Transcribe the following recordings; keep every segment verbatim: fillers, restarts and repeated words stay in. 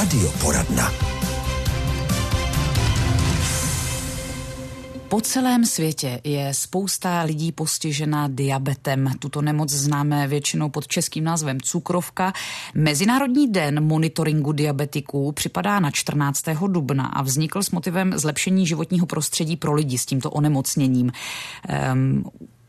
Radioporadna. Po celém světě je spousta lidí postižena diabetem. Tuto nemoc známe většinou pod českým názvem cukrovka. Mezinárodní den monitoringu diabetiků připadá na čtrnáctého dubna a vznikl s motivem zlepšení životního prostředí pro lidi s tímto onemocněním. Um,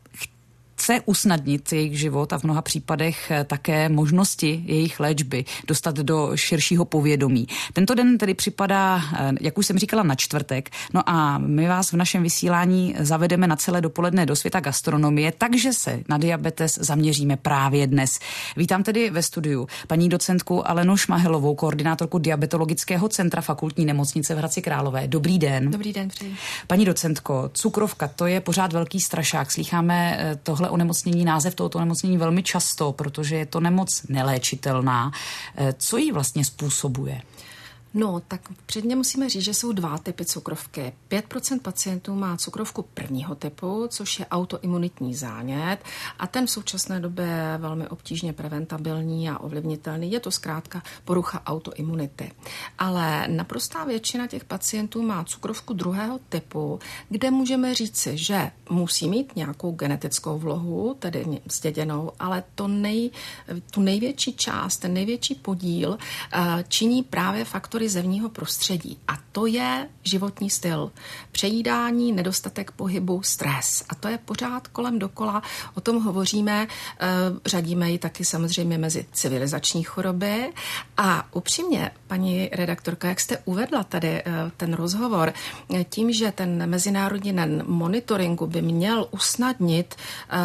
Chce usnadnit jejich život a v mnoha případech také možnosti jejich léčby dostat do širšího povědomí. Tento den tedy připadá, jak už jsem říkala, na čtvrtek. No a my vás v našem vysílání zavedeme na celé dopoledne do světa gastronomie, takže se na diabetes zaměříme právě dnes. Vítám tedy ve studiu paní docentku Alenu Šmahelovou, koordinátorku diabetologického centra Fakultní nemocnice v Hradci Králové. Dobrý den. Dobrý den, přeji. Paní docentko, cukrovka, to je pořád velký strašák. Slýcháme tohle onemocnění, název tohoto onemocnění velmi často, protože je to nemoc neléčitelná. Co ji vlastně způsobuje? No, tak předně musíme říct, že jsou dva typy cukrovky. pět procent pacientů má cukrovku prvního typu, což je autoimunitní zánět a ten v současné době je velmi obtížně preventabilní a ovlivnitelný. Je to zkrátka porucha autoimunity. Ale naprostá většina těch pacientů má cukrovku druhého typu, kde můžeme říci, že musí mít nějakou genetickou vlohu, tedy zděděnou, ale to nej, tu největší část, ten největší podíl činí právě faktory zevního prostředí. A to je životní styl. Přejídání, nedostatek pohybu, stres. A to je pořád kolem dokola. O tom hovoříme, řadíme ji taky samozřejmě mezi civilizační choroby. A upřímně, paní redaktorka, jak jste uvedla tady ten rozhovor, tím, že ten mezinárodní den monitoringu by měl usnadnit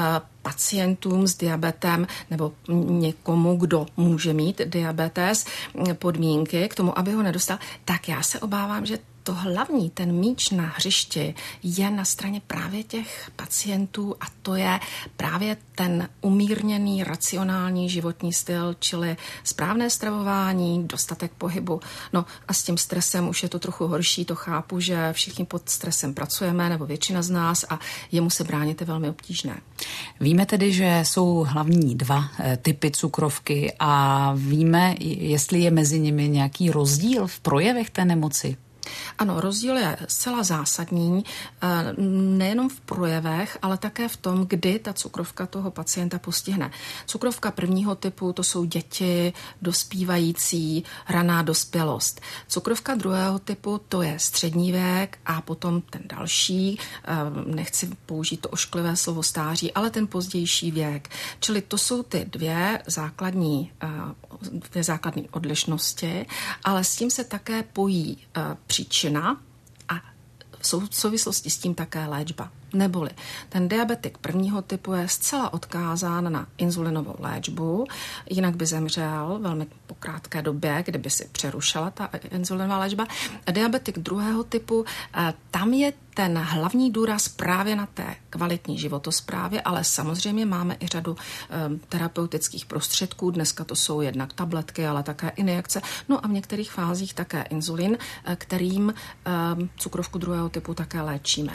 pacientům s diabetem nebo někomu, kdo může mít diabetes, podmínky k tomu, aby ho nedostal, tak já se obávám, že to hlavní, ten míč na hřišti je na straně právě těch pacientů a to je právě ten umírněný, racionální životní styl, čili správné stravování, dostatek pohybu. No a s tím stresem už je to trochu horší, to chápu, že všichni pod stresem pracujeme, nebo většina z nás a jemu se bránit je velmi obtížné. Víme tedy, že jsou hlavní dva typy cukrovky a víme, jestli je mezi nimi nějaký rozdíl v projevech té nemoci? Ano, rozdíl je zcela zásadní, nejenom v projevech, ale také v tom, kdy ta cukrovka toho pacienta postihne. Cukrovka prvního typu, to jsou děti, dospívající, raná dospělost. Cukrovka druhého typu, to je střední věk a potom ten další, nechci použít to ošklivé slovo stáří, ale ten pozdější věk. Čili to jsou ty dvě základní, dvě základní odlišnosti, ale s tím se také pojí příčina a v souvislosti s tím také léčba. Neboli ten diabetik prvního typu je zcela odkázán na inzulinovou léčbu, jinak by zemřel velmi po krátké době, kdyby si přerušila ta inzulinová léčba. A diabetik druhého typu, tam je ten hlavní důraz právě na té kvalitní životosprávě, ale samozřejmě máme i řadu um, terapeutických prostředků. Dneska to jsou jednak tabletky, ale také injekce. No a v některých fázích také inzulin, kterým um, cukrovku druhého typu také léčíme.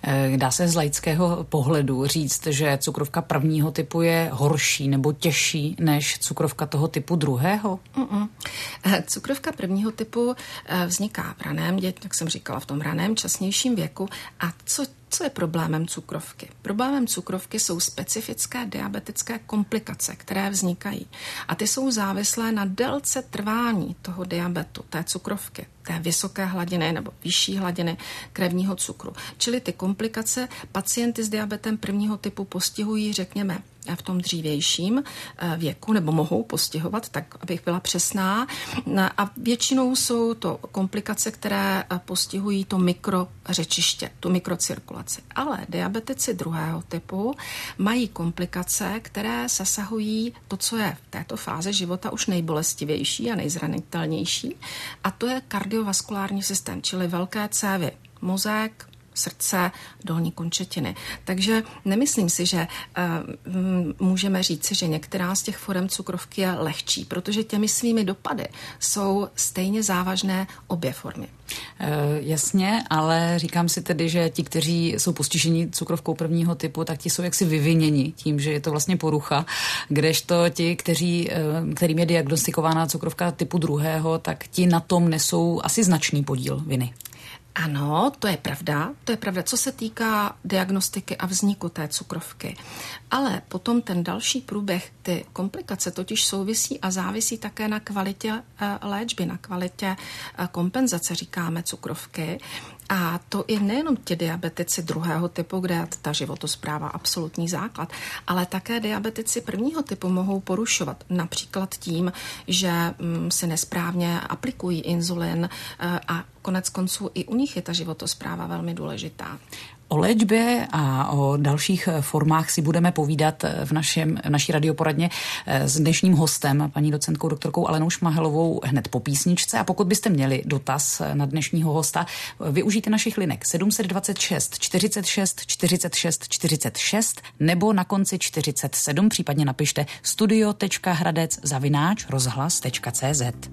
Dá se z laického pohledu říct, že cukrovka prvního typu je horší nebo těžší než cukrovka toho typu druhého? Mm-mm. Cukrovka prvního typu vzniká v raném, jak jsem říkala, v tom raném časnějším věku. A co Co je problémem cukrovky? Problémem cukrovky jsou specifické diabetické komplikace, které vznikají. A ty jsou závislé na délce trvání toho diabetu, té cukrovky, té vysoké hladiny nebo vyšší hladiny krevního cukru. Čili ty komplikace pacienty s diabetem prvního typu postihují, řekněme, v tom dřívějším věku, nebo mohou postihovat, tak abych byla přesná. A většinou jsou to komplikace, které postihují to mikrořečiště, tu mikrocirkulaci. Ale diabetici druhého typu mají komplikace, které zasahují to, co je v této fázi života už nejbolestivější a nejzranitelnější. A to je kardiovaskulární systém, čili velké cévy, mozek, srdce, dolní končetiny. Takže nemyslím si, že uh, můžeme říci, že některá z těch forem cukrovky je lehčí, protože těmi svými dopady jsou stejně závažné obě formy. E, jasně, ale říkám si tedy, že ti, kteří jsou postiženi cukrovkou prvního typu, tak ti jsou jaksi vyviněni tím, že je to vlastně porucha, kdežto ti, kteří, kterým je diagnostikována cukrovka typu druhého, tak ti na tom nesou asi značný podíl viny. Ano, to je pravda, to je pravda, co se týká diagnostiky a vzniku té cukrovky. Ale potom ten další průběh, ty komplikace totiž souvisí a závisí také na kvalitě léčby, na kvalitě kompenzace, říkáme, cukrovky. A to i nejenom ti diabetici druhého typu, kde je ta životospráva absolutní základ, ale také diabetici prvního typu mohou porušovat. Například tím, že si nesprávně aplikují inzulin a konec konců i u nich je ta životospráva velmi důležitá. O léčbě a o dalších formách si budeme povídat v, našem, v naší radioporadně s dnešním hostem, paní docentkou doktorkou Alenou Šmahelovou, hned po písničce. A pokud byste měli dotaz na dnešního hosta, využijte našich linek sedm set dvacet šest čtyřicet šest čtyřicet šest čtyřicet šest nebo na konci čtyřicet sedm, případně napište studio tečka hradec zavináč rozhlas tečka cé zet.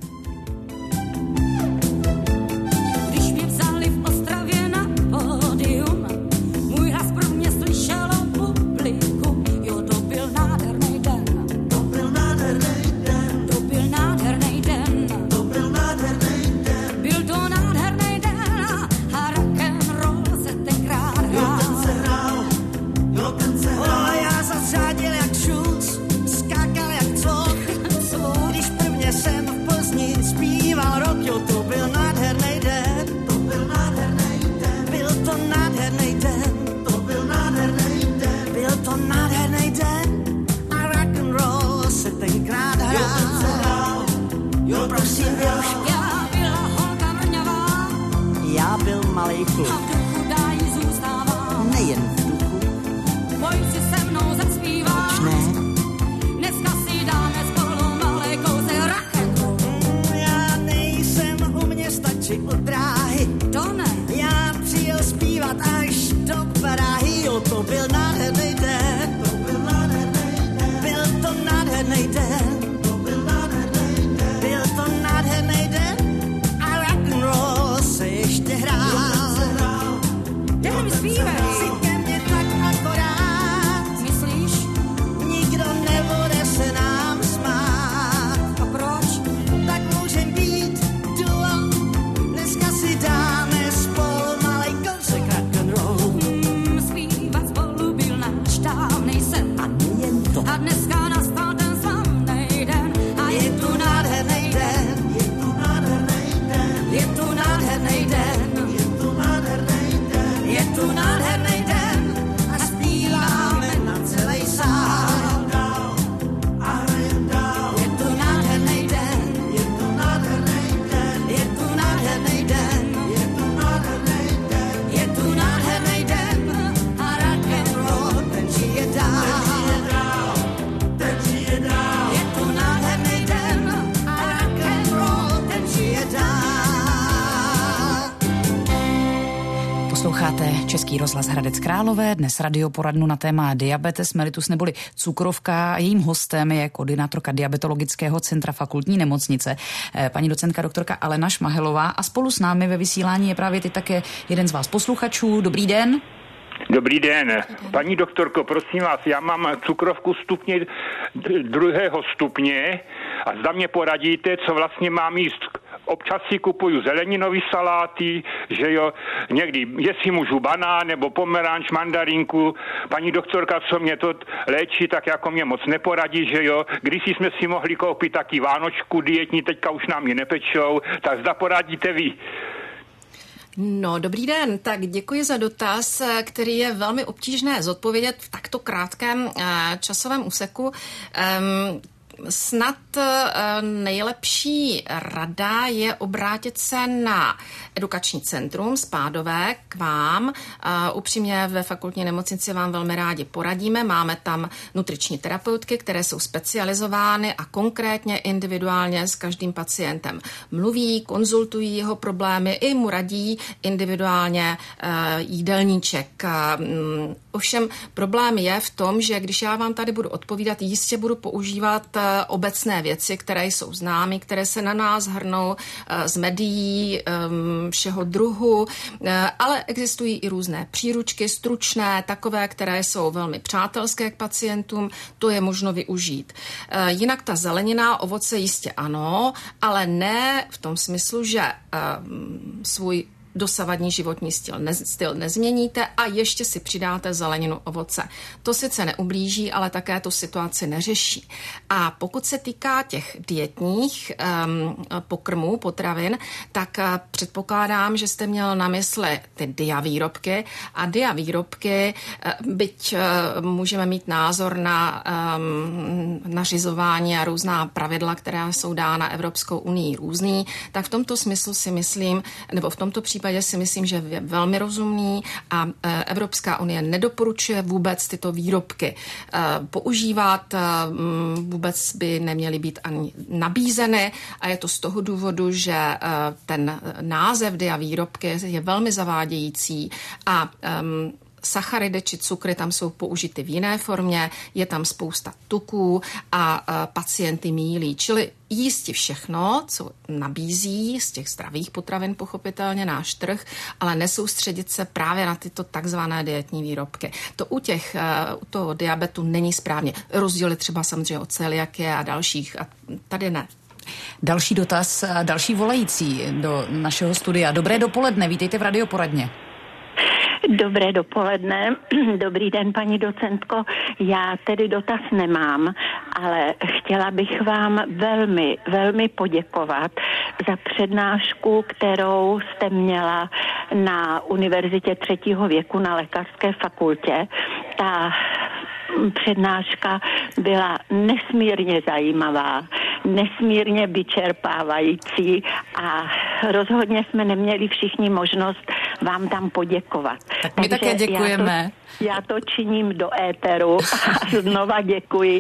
Český rozhlas Hradec Králové, dnes radioporadnu na téma diabetes mellitus neboli cukrovka. Jejím hostem je koordinátorka diabetologického centra fakultní nemocnice, paní docentka doktorka Alena Šmahelová, a spolu s námi ve vysílání je právě teď také jeden z vás posluchačů. Dobrý den. Dobrý den. Paní doktorko, prosím vás, já mám cukrovku stupně druhého stupně a zda mě poradíte, co vlastně mám jíst. Občas si kupuju zeleninový saláty, že jo, někdy, jestli můžu banán nebo pomeranč, mandarinku. Paní doktorka, co mě to léčí, tak jako mě moc neporadí, že jo. Když jsme si mohli koupit taky vánočku dietní, teďka už nám je nepečou, tak zda poradíte vy. No, dobrý den. Tak děkuji za dotaz, který je velmi obtížné zodpovědět v takto krátkém časovém úseku. Um, Snad nejlepší rada je obrátit se na edukační centrum Spádové k vám. Upřímně ve fakultní nemocnici vám velmi rádi poradíme. Máme tam nutriční terapeutky, které jsou specializovány a konkrétně individuálně s každým pacientem mluví, konzultují jeho problémy i mu radí individuálně jídelníček. Ovšem problém je v tom, že když já vám tady budu odpovídat, jistě budu používat obecné věci, které jsou známy, které se na nás hrnou z médií všeho druhu, ale existují i různé příručky, stručné, takové, které jsou velmi přátelské k pacientům, to je možno využít. Jinak ta zelenina, ovoce jistě ano, ale ne v tom smyslu, že svůj dosavadní životní styl, ne, styl nezměníte a ještě si přidáte zeleninu, ovoce. To sice neublíží, ale také tu situaci neřeší. A pokud se týká těch dietních um, pokrmů, potravin, tak uh, předpokládám, že jste měl na mysli ty dia výrobky a dia výrobky, uh, byť uh, můžeme mít názor na um, nařizování a různá pravidla, která jsou dána Evropskou unii různý, tak v tomto smyslu si myslím, nebo v tomto případě si myslím, že je velmi rozumný a Evropská unie nedoporučuje vůbec tyto výrobky používat, vůbec by neměly být ani nabízeny a je to z toho důvodu, že ten název dia výrobky je velmi zavádějící a sacharidy či cukry tam jsou použity v jiné formě, je tam spousta tuků a pacienty mýlí. Čili jísti všechno, co nabízí z těch zdravých potravin pochopitelně náš trh, ale nesoustředit se právě na tyto takzvané dietní výrobky. To u těch, u toho diabetu není správně. Rozdíly třeba samozřejmě od celiakie a dalších a tady ne. Další dotaz, další volající do našeho studia. Dobré dopoledne, vítejte v Radioporadně. Dobré dopoledne, dobrý den, paní docentko. Já tedy dotaz nemám, ale chtěla bych vám velmi, velmi poděkovat za přednášku, kterou jste měla na Univerzitě třetího věku na lékařské fakultě. Ta přednáška byla nesmírně zajímavá, nesmírně vyčerpávající a rozhodně jsme neměli všichni možnost vám tam poděkovat. Tak my Takže také děkujeme. Já to, já to činím do éteru a znova děkuji.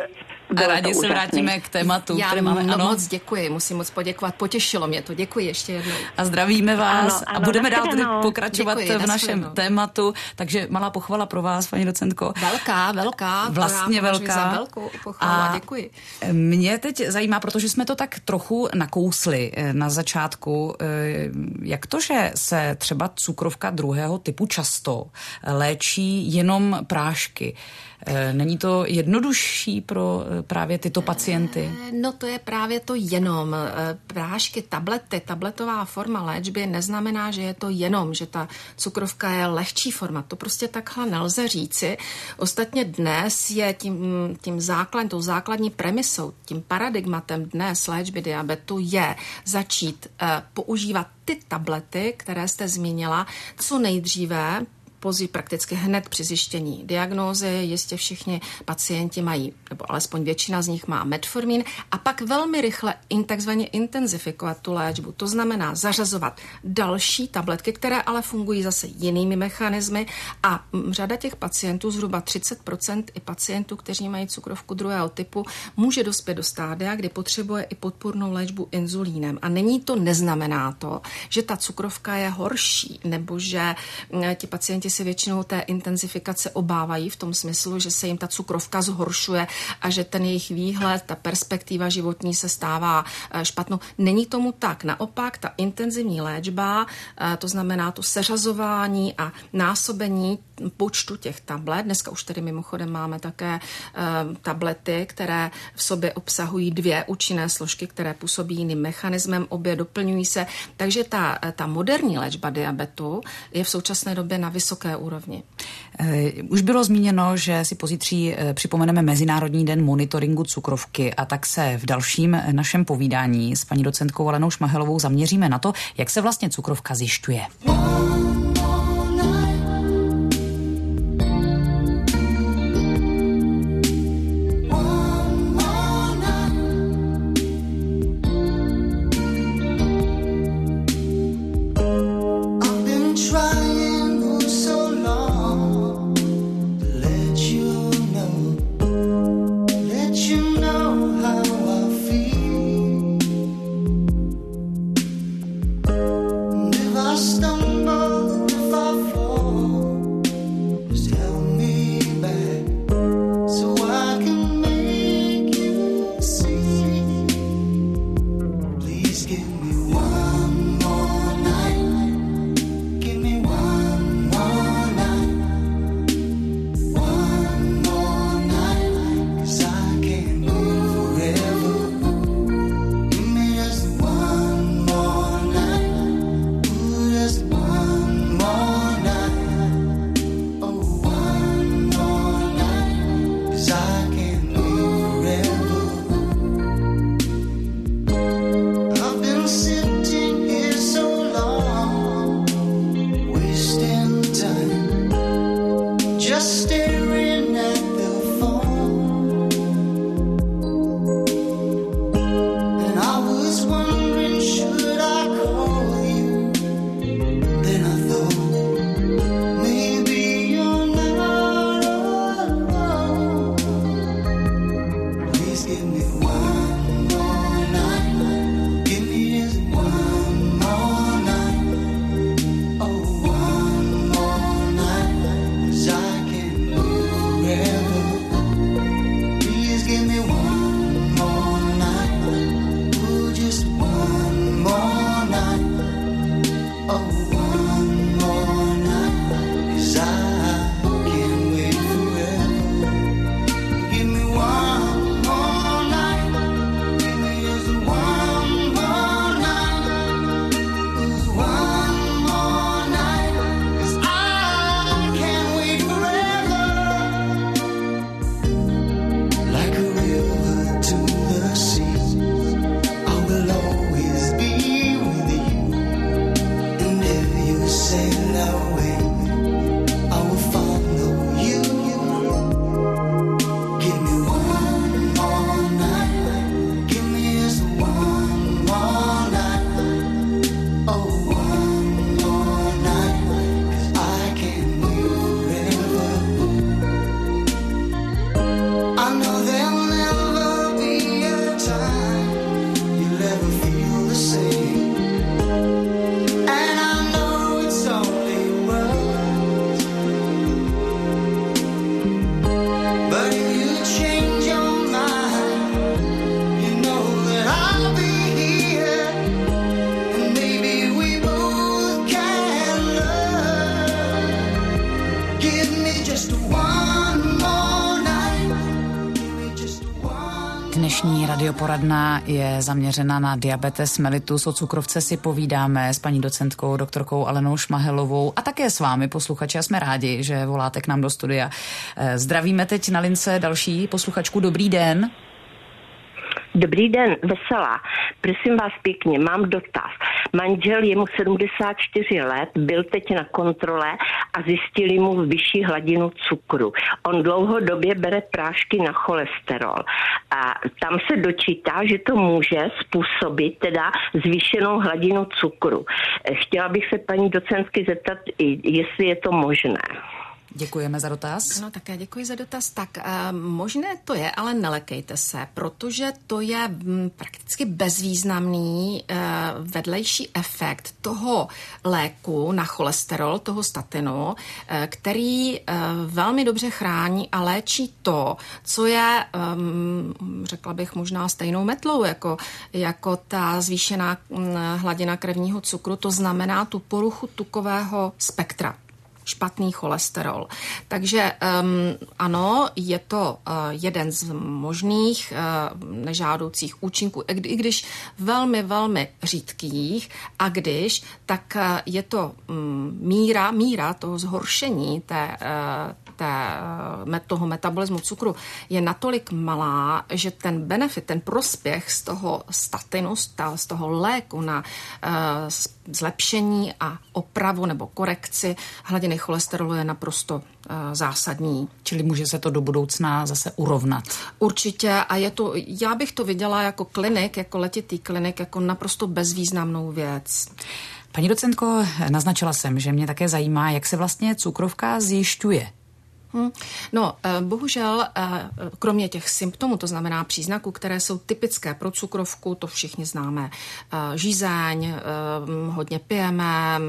A rádi se vrátíme k tématu, Já které máme. Ano, moc děkuji, musím moc poděkovat, potěšilo mě to, děkuji ještě jednou. A zdravíme vás ano, ano, a budeme dál tedy ano. pokračovat Děkuji, v našem nashledanou. tématu, takže malá pochvala pro vás, paní docentko. Velká, velká. Vlastně velká. Za velkou pochvalu a děkuji. Mě teď zajímá, protože jsme to tak trochu nakousli na začátku, jak to, že se třeba cukrovka druhého typu často léčí jenom prášky. Není to jednodušší pro právě tyto pacienty? No to je právě to jenom. Prášky, tablety, tabletová forma léčby neznamená, že je to jenom, že ta cukrovka je lehčí forma. To prostě takhle nelze říci. Ostatně dnes je tím, tím základ, tou základní premisou, tím paradigmatem dnes léčby diabetu je začít uh, používat ty tablety, které jste zmínila, co nejdříve, později prakticky hned při zjištění diagnózy. Jistě všichni pacienti mají, nebo alespoň většina z nich má metformin a pak velmi rychle in, takzvaně intenzifikovat tu léčbu. To znamená zařazovat další tabletky, které ale fungují zase jinými mechanismy a řada těch pacientů, zhruba třicet procent i pacientů, kteří mají cukrovku druhého typu, může dospět do stádia, kdy potřebuje i podpůrnou léčbu inzulínem. A není to, neznamená to, že ta cukrovka je horší, nebo že ti pacienti si většinou té intenzifikace obávají v tom smyslu, že se jim ta cukrovka zhoršuje a že ten jejich výhled, ta perspektiva životní se stává špatnou. Není tomu tak. Naopak ta intenzivní léčba, to znamená to seřazování a násobení počtu těch tablet. Dneska už tedy mimochodem máme také tablety, které v sobě obsahují dvě účinné složky, které působí jiným mechanismem, obě doplňují se. Takže ta, ta moderní léčba diabetu je v současné době na vysoké úrovni. Už bylo zmíněno, že si pozítří připomeneme Mezinárodní den monitoringu cukrovky a tak se v dalším našem povídání s paní docentkou Alenou Šmahelovou zaměříme na to, jak se vlastně cukrovka zjišťuje. Dnešní radioporadna je zaměřena na diabetes mellitus. O cukrovce si povídáme s paní docentkou doktorkou Alenou Šmahelovou a také s vámi, posluchači, a jsme rádi, že voláte k nám do studia. Zdravíme teď na lince další posluchačku. Dobrý den. Dobrý den, Veselá. Prosím vás pěkně, mám dotaz. Manžel, je mu sedmdesát čtyři let, byl teď na kontrole a zjistili mu vyšší hladinu cukru. On dlouhodobě bere prášky na cholesterol a tam se dočítá, že to může způsobit teda zvýšenou hladinu cukru. Chtěla bych se paní docentky zeptat, jestli je to možné. Děkujeme za dotaz. Ano, také děkuji za dotaz. Tak uh, možné to je, ale nelekejte se, protože to je m, prakticky bezvýznamný uh, vedlejší efekt toho léku na cholesterol, toho statinu, uh, který uh, velmi dobře chrání a léčí to, co je, um, řekla bych, možná stejnou metlou, jako, jako ta zvýšená um, hladina krevního cukru, to znamená tu poruchu tukového spektra. Špatný cholesterol. Takže um, ano, je to uh, jeden z možných uh, nežádoucích účinků, i když velmi, velmi řídkých, a když, tak uh, je to um, míra, míra toho zhoršení té, uh, té, uh, toho metabolismu cukru je natolik malá, že ten benefit, ten prospěch z toho statinu, z toho léku na uh, zlepšení a opravu nebo korekci hladiny cholesterolu je naprosto uh, zásadní. Čili může se to do budoucna zase urovnat? Určitě, a je to, já bych to viděla jako klinik, jako letitý klinik, jako naprosto bezvýznamnou věc. Paní docentko, naznačila jsem, že mě také zajímá, jak se vlastně cukrovka zjišťuje. Hmm. No, bohužel, kromě těch symptomů, to znamená příznaků, které jsou typické pro cukrovku, to všichni známe. Žízeň, hodně pijeme,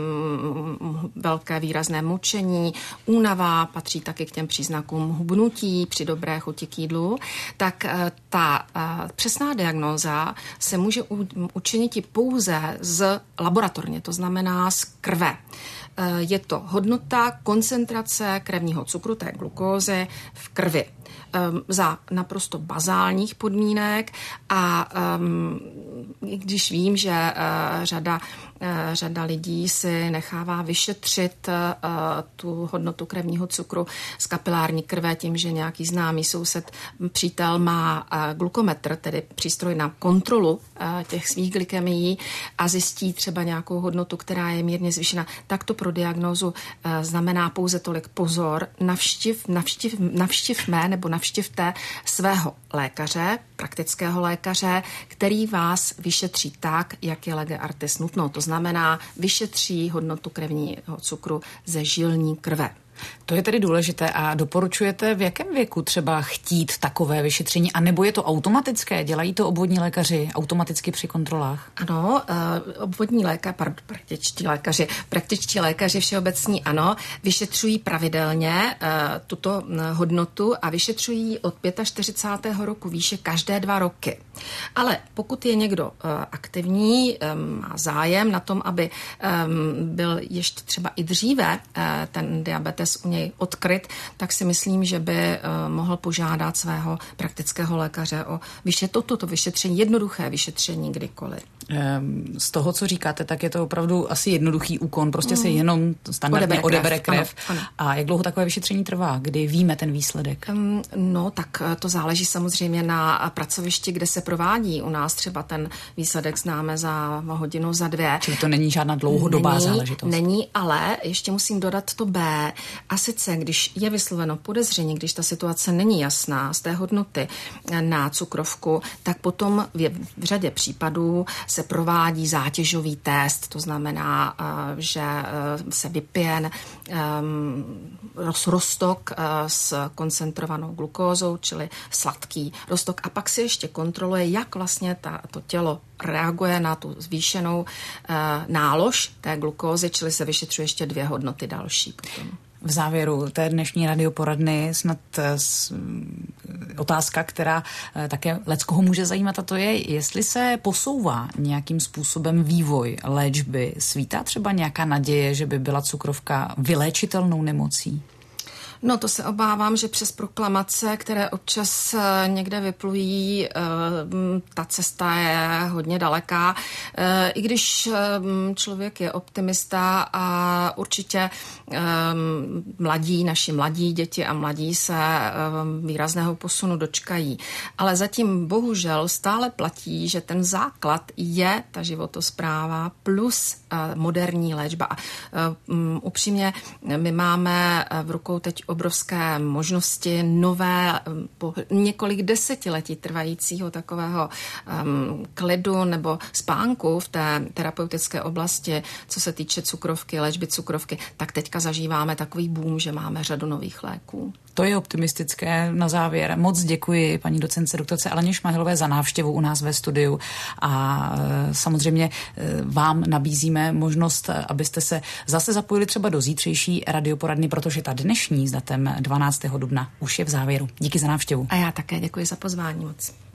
velké výrazné močení, únava, patří taky k těm příznakům hubnutí při dobré chuti k jídlu, tak ta přesná diagnóza se může učinit pouze z laboratorně, to znamená z krve. Je to hodnota koncentrace krevního cukru, té glukózy v krvi za naprosto bazálních podmínek a um, když vím, že uh, řada, uh, řada lidí si nechává vyšetřit uh, tu hodnotu krevního cukru z kapilární krve tím, že nějaký známý soused, přítel má uh, glukometr, tedy přístroj na kontrolu uh, těch svých glykemií a zjistí třeba nějakou hodnotu, která je mírně zvýšena, tak to pro diagnózu uh, znamená pouze tolik pozor, navštiv, navštiv, navštivme nebo navštivte svého lékaře, praktického lékaře, který vás vyšetří tak, jak je lege artis nutno. To znamená, vyšetří hodnotu krevního cukru ze žilní krve. To je tedy důležité a doporučujete v jakém věku třeba chtít takové vyšetření, anebo je to automatické? Dělají to obvodní lékaři automaticky při kontrolách? Ano, obvodní lékaři, pardon, praktičtí lékaři, praktičtí lékaři všeobecní, ano, vyšetřují pravidelně tuto hodnotu a vyšetřují od čtyřicátého pátého roku výše každé dva roky. Ale pokud je někdo aktivní, má zájem na tom, aby byl ještě třeba i dříve ten diabetes u něj odkryt, tak si myslím, že by uh, mohl požádat svého praktického lékaře o vyšetření, toto vyšetření, jednoduché vyšetření kdykoliv. Z toho, co říkáte, tak je to opravdu asi jednoduchý úkon, prostě mm. se jenom standardně odebere, odebere krev. Ano, ano. A jak dlouho takové vyšetření trvá, kdy víme ten výsledek? Um, no, tak to záleží samozřejmě na pracovišti, kde se provádí. U nás třeba ten výsledek známe za hodinu, za dvě. Čili to není žádná dlouhodobá není, záležitost. Není, ale ještě musím dodat to B. A sice, když je vysloveno podezření, když ta situace není jasná z té hodnoty na cukrovku, tak potom v, v řadě případů se provádí zátěžový test, to znamená, že se vypije roztok s koncentrovanou glukózou, čili sladký roztok a pak se ještě kontroluje, jak vlastně ta, to tělo reaguje na tu zvýšenou nálož té glukózy, čili se vyšetřuje ještě dvě hodnoty další potom. V závěru té dnešní radioporadny snad otázka, která také leckoho může zajímat, a to je, jestli se posouvá nějakým způsobem vývoj léčby. Svítá třeba nějaká naděje, že by byla cukrovka vyléčitelnou nemocí? No to se obávám, že přes proklamace, které občas někde vyplují, ta cesta je hodně daleká. I když člověk je optimista a určitě mladí, naši mladí děti a mladí se výrazného posunu dočkají. Ale zatím bohužel stále platí, že ten základ je ta životospráva plus moderní léčba. Upřímně, my máme v rukou teď obrovské možnosti nové, po několik desetiletí trvajícího takového um, klidu nebo spánku v té terapeutické oblasti, co se týče cukrovky, léčby cukrovky, tak teďka zažíváme takový boom, že máme řadu nových léků. To je optimistické na závěr. Moc děkuji paní docence doktorce Aleně Šmahilové za návštěvu u nás ve studiu a e, samozřejmě e, vám nabízíme možnost, abyste se zase zapojili třeba do zítřejší radioporadny, protože ta dnešní s datem dvanáctého dubna už je v závěru. Díky za návštěvu. A já také děkuji za pozvání moc.